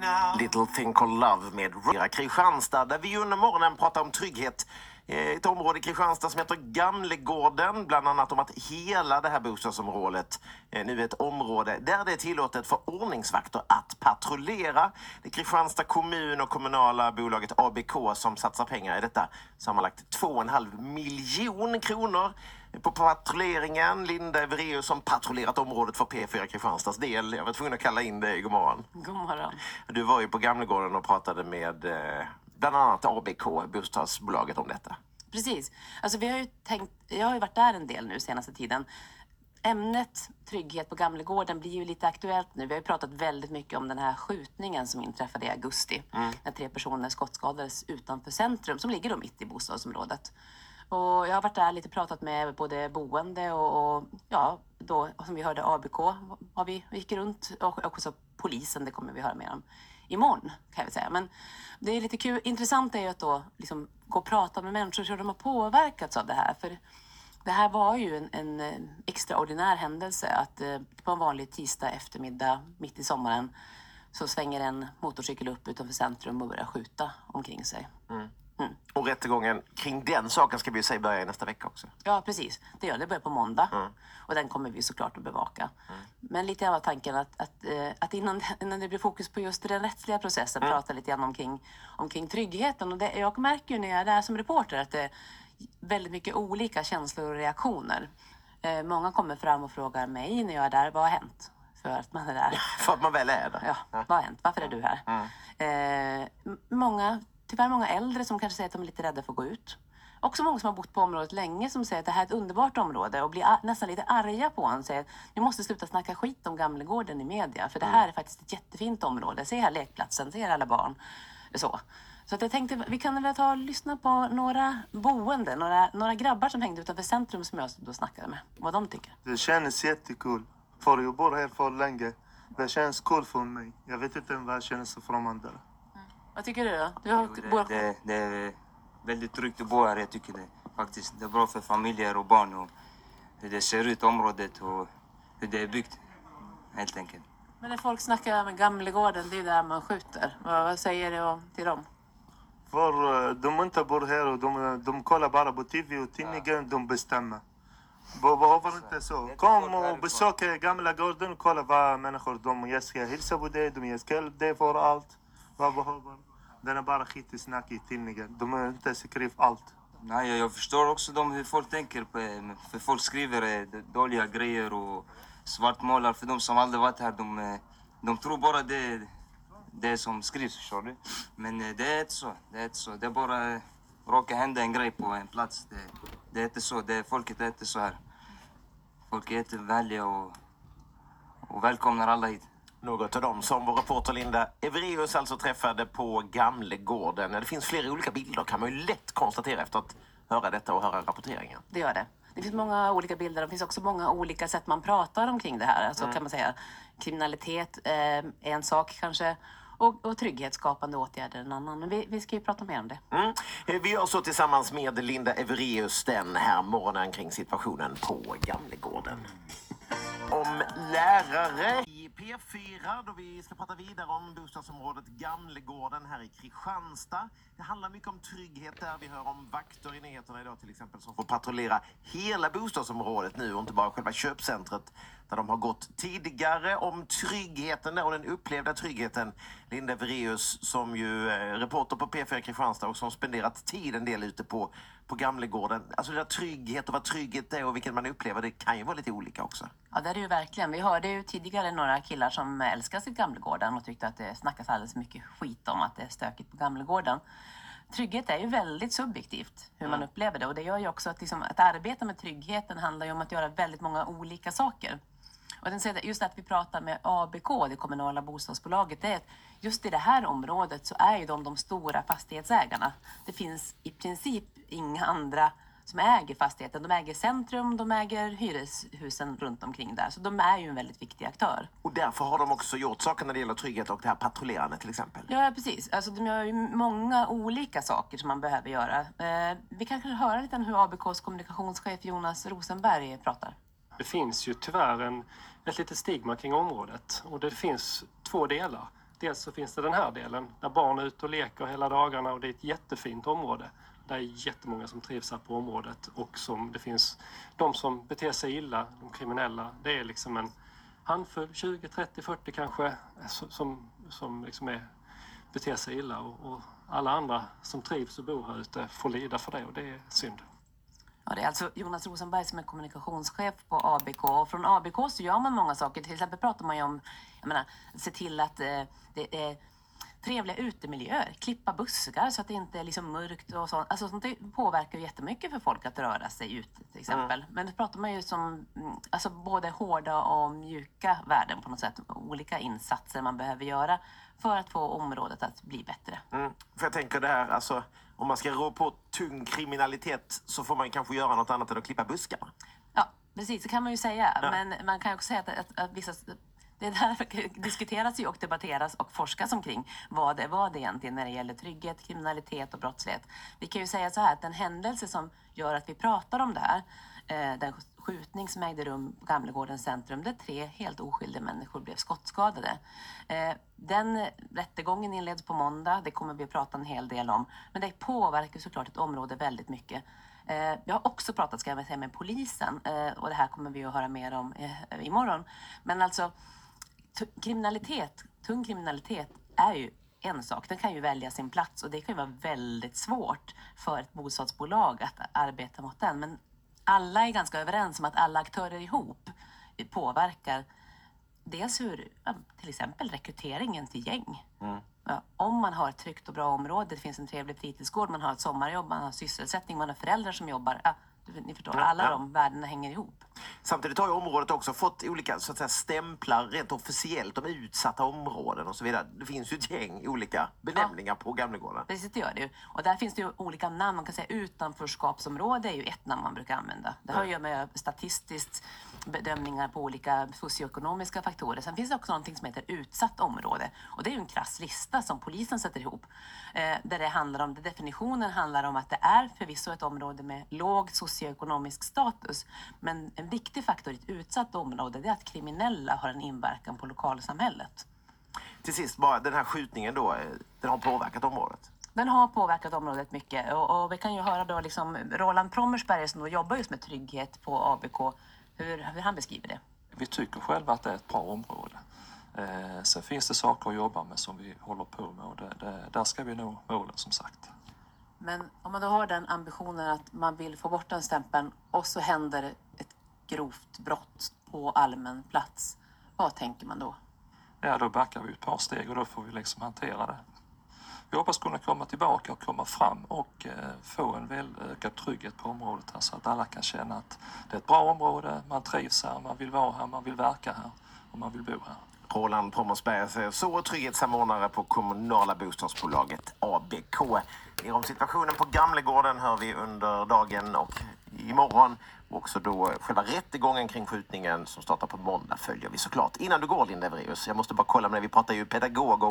Little Thing Called Love med Kristianstad, där vi under morgonen pratar om trygghet. Ett område i Kristianstad som heter Gamlegården, bland annat om att hela det här bostadsområdet nu är ett område där det är tillåtet för ordningsvakter att patrullera. Det är Kristianstad kommun och kommunala bolaget ABK som satsar pengar i detta. Sammanlagt 2,5 miljoner kronor på patrulleringen. Linda Evereus som patrullerat området för P4 Kristianstads del. Jag var tvungen att kalla in dig. God morgon. God morgon. Du var ju på Gamlegården och pratade med bland annat ABK, bostadsbolaget, om detta. Precis. Alltså jag har ju varit där en del nu senaste tiden. Ämnet trygghet på Gamlegården blir ju lite aktuellt nu. Vi har ju pratat väldigt mycket om den här skjutningen som inträffade i augusti. När 3 personer skottskadades utanför centrum som ligger då mitt i bostadsområdet. Och jag har varit där lite pratat med både boende och ja, då som vi hörde ABK har vi gick runt och också polisen, det kommer vi höra mer om imorgon kan jag väl säga. Men det är lite kul, intressant är ju att då liksom gå och prata med människor så de har påverkats av det här. För det här var ju en extraordinär händelse att på en vanlig tisdag eftermiddag mitt i sommaren så svänger en motorcykel upp utanför centrum och börjar skjuta omkring sig. Och rättegången kring den saken ska vi säga börja i nästa vecka också. Ja, precis. Det gör det. Börjar på måndag. Och den kommer vi såklart att bevaka. Men lite av tanken att innan det blir fokus på just den rättsliga processen prata lite grann omkring tryggheten. Och jag märker ju när jag är där som reporter att det är väldigt mycket olika känslor och reaktioner. Många kommer fram och frågar mig när jag är där, vad har hänt? För att man är där. För att man väl är där. Ja, vad har hänt? Varför är du här? Tyvärr många äldre som kanske säger att de är lite rädda för att gå ut. Också många som har bott på området länge som säger att det här är ett underbart område och blir nästan lite arga på honom. Säger ni måste sluta snacka skit om Gamlegården i media. För det här är faktiskt ett jättefint område. Se här lekplatsen, se här alla barn. Så att jag tänkte, vi kan väl ta och lyssna på några boende, några grabbar som hängde utanför centrum som jag då snackade med. Vad de tycker. Det känns jättekul. För jag bor här för länge. Det känns cool för mig. Jag vet inte vad jag känner så från andra. Vad tycker du då? Det är väldigt tryggt att bo här, jag tycker det. Faktiskt, det är bra för familjer och barn och hur det ser ut området och hur det är byggt, helt enkelt. Men när folk snackar om Gamlegården, det är där man skjuter. Vad säger du till dem? För de inte bor här och de kollar bara på tv och tidningen, de bestämmer. Behöver inte så. Kom och besök Gamlegården och kolla vad människor de ska hälsa på det, de ska hjälpa det för allt. Vad behöver. Den är bara skit i snack i tidningen. De har inte skrivit allt. Nej, jag förstår också hur folk tänker på. För folk skriver dåliga grejer och svartmålar för de som aldrig varit här. De tror bara det som skrivs, förstår du? Men det är inte så. Det är bara råkar hända en grej på en plats. Det är inte så. Folket är inte så här. Folk är inte vänliga och välkomnar alla hit. Något av dem som vår reporter Linda Evereus alltså träffade på Gamlegården. Det finns flera olika bilder kan man ju lätt konstatera efter att höra detta och höra rapporteringen. Det gör det. Det finns många olika bilder. Det finns också många olika sätt man pratar omkring det här. Alltså kan man säga kriminalitet är en sak kanske. Och trygghetsskapande åtgärder en annan. Men vi ska ju prata mer om det. Vi gör så tillsammans med Linda Evereus den här morgonen kring situationen på Gamlegården. Om lärare i P4 då vi ska prata vidare om bostadsområdet Gamlegården här i Kristianstad. Det handlar mycket om trygghet där. Vi hör om vakter i nyheterna idag till exempel som får patrullera hela bostadsområdet nu och inte bara själva köpcentret där de har gått tidigare. Om tryggheten där och den upplevda tryggheten. Linda Evereus som ju är reporter på P4 Kristianstad och som spenderat tid en del ute på Gamlegården. Alltså det där trygghet och vad trygghet är och vilken man upplever, det kan ju vara lite olika också. Ja, det är det ju verkligen. Vi hörde ju tidigare några killar som älskar sitt Gamlegården och tyckte att det snackas alldeles mycket skit om att det är stökigt på Gamlegården. Trygghet är ju väldigt subjektivt hur man upplever det och det gör ju också att arbeta med tryggheten handlar ju om att göra väldigt många olika saker. Och just att vi pratar med ABK, det kommunala bostadsbolaget, det är att just i det här området så är ju de stora fastighetsägarna. Det finns i princip inga andra som äger fastigheten. De äger centrum, de äger hyreshusen runt omkring där. Så de är ju en väldigt viktig aktör. Och därför har de också gjort saker när det gäller trygghet och det här patrullerandet till exempel. Ja, precis. Alltså de gör ju många olika saker som man behöver göra. Vi kan kanske höra lite om hur ABKs kommunikationschef Jonas Rosenberg pratar. Det finns ju tyvärr ett litet stigma kring området och det finns 2 delar. dels så finns det den här delen där barn är ute och leker hela dagarna och det är ett jättefint område. Det är jättemånga som trivs här på området och det finns de som beter sig illa, de kriminella. Det är liksom en handfull, 20, 30, 40 kanske, som liksom beter sig illa och alla andra som trivs och bor här ute får lida för det och det är synd. Ja, det är alltså Jonas Rosenberg som är kommunikationschef på ABK. Och från ABK så gör man många saker. Till exempel pratar man ju om se till att det är trevliga utemiljöer. Klippa buskar så att det inte är liksom mörkt och sånt. Alltså sånt påverkar ju jättemycket för folk att röra sig ut till exempel. Men det pratar man ju som både hårda och mjuka värden på något sätt. Olika insatser man behöver göra för att få området att bli bättre. För jag tänker det här, om man ska rå på tung kriminalitet så får man kanske göra något annat än att klippa buskarna. Ja, precis. Det kan man ju säga. Ja. Men man kan också säga att vissa... Det där diskuteras ju och debatteras och forskas omkring vad det egentligen när det gäller trygghet, kriminalitet och brottslighet. Vi kan ju säga så här att den händelse som gör att vi pratar om det här, den skjutning som ägde rum på Gamlegårdens centrum där 3 helt oskyldiga människor blev skottskadade. Den rättegången inleds på måndag, det kommer vi att prata en hel del om. Men det påverkar såklart ett område väldigt mycket. Jag har också pratat med polisen och det här kommer vi att höra mer om imorgon. Men alltså tung kriminalitet är ju en sak. Den kan ju välja sin plats och det kan ju vara väldigt svårt för ett bostadsbolag att arbeta mot den. Men alla är ganska överens om att alla aktörer ihop påverkar dels hur till exempel rekryteringen till gäng. Ja, om man har ett tryggt och bra område, det finns en trevlig fritidsgård, man har ett sommarjobb, man har sysselsättning, man har föräldrar som jobbar. Ni förstår, alla de värdena hänger ihop. Samtidigt har ju området också fått olika så att säga, stämplar rent officiellt om utsatta områden och så vidare. Det finns ju ett gäng olika benämningar på Gamlegården. Precis, det gör det ju. Och där finns det ju olika namn. Man kan säga utanförskapsområde är ju ett namn man brukar använda. Det har ju med statistiskt bedömningar på olika socioekonomiska faktorer. Sen finns det också någonting som heter utsatt område. Och det är ju en krass lista som polisen sätter ihop. Där det handlar om, definitionen handlar om att det är förvisso ett område med låg socioekonomisk status. Men en viktig faktor i ett utsatt område är att kriminella har en inverkan på lokalsamhället. Till sist bara, den här skjutningen då, den har påverkat området? Den har påverkat området mycket och vi kan ju höra då liksom Roland Prommersberg som då jobbar just med trygghet på ABK, hur han beskriver det. Vi tycker själva att det är ett bra område. Sen finns det saker att jobba med som vi håller på med och där ska vi nå målen som sagt. Men om man då har den ambitionen att man vill få bort den stämpeln och så händer ett grovt brott på allmän plats, vad tänker man då? Ja, då backar vi ett par steg och då får vi liksom hantera det. Vi hoppas kunna komma tillbaka och komma fram och få en väl ökad trygghet på området här så att alla kan känna att det är ett bra område, man trivs här, man vill vara här, man vill verka här och man vill bo här. Roland Prommersberg säger så, trygghetssamordnare på kommunala bostadsbolaget ABK. Mer om situationen på Gamlegården hör vi under dagen och imorgon. Och också då själva rättegången kring skjutningen som startar på måndag följer vi såklart. Innan du går, Linda Evreus, jag måste bara kolla med dig, vi pratar ju pedagog